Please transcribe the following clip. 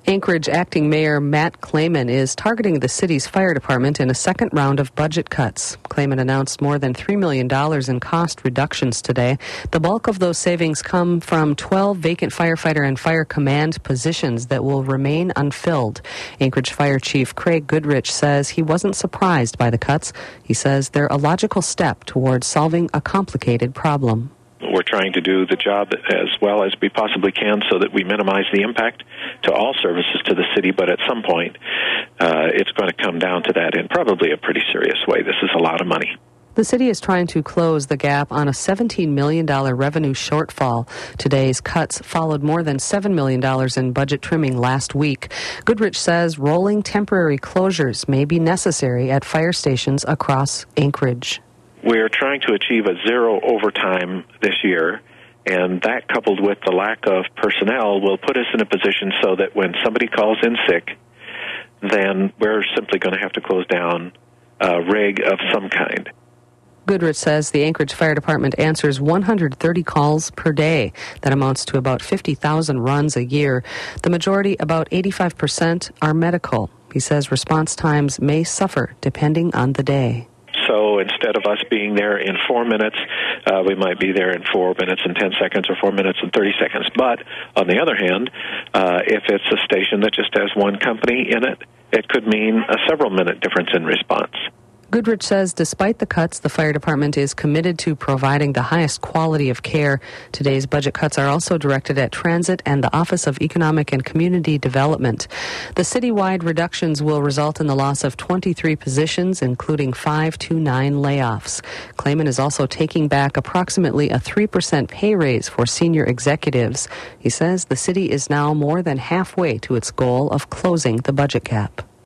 Anchorage Acting Mayor Matt Clayman is targeting the city's fire department in a second round of budget cuts. Clayman announced more than $3 million in cost reductions today. The bulk of those savings come from 12 vacant firefighter and fire command positions that will remain unfilled. Anchorage Fire Chief Craig Goodrich says he wasn't surprised by the cuts. He says they're a logical step towards solving a complicated problem. We're trying to do the job as well as we possibly can so that we minimize the impact to all services to the city, but at some point it's going to come down to that in probably a pretty serious way. This is a lot of money. The city is trying to close the gap on a $17 million revenue shortfall. Today's cuts followed more than $7 million in budget trimming last week. Goodrich says rolling temporary closures may be necessary at fire stations across Anchorage. We're trying to achieve a zero overtime this year, and that coupled with the lack of personnel will put us in a position so that when somebody calls in sick, then we're simply going to have to close down a rig of some kind. Goodrich says the Anchorage Fire Department answers 130 calls per day. That amounts to about 50,000 runs a year. The majority, about 85%, are medical. He says response times may suffer depending on the day. So instead of us being there in 4 minutes, we might be there in 4 minutes and 10 seconds or 4 minutes and 30 seconds. But on the other hand, if it's a station that just has one company in it, it could mean a several-minute difference in response. Goodrich says despite the cuts, the fire department is committed to providing the highest quality of care. Today's budget cuts are also directed at transit and the Office of Economic and Community Development. The citywide reductions will result in the loss of 23 positions, including 5 to 9 layoffs. Clayman is also taking back approximately a 3% pay raise for senior executives. He says the city is now more than halfway to its goal of closing the budget gap.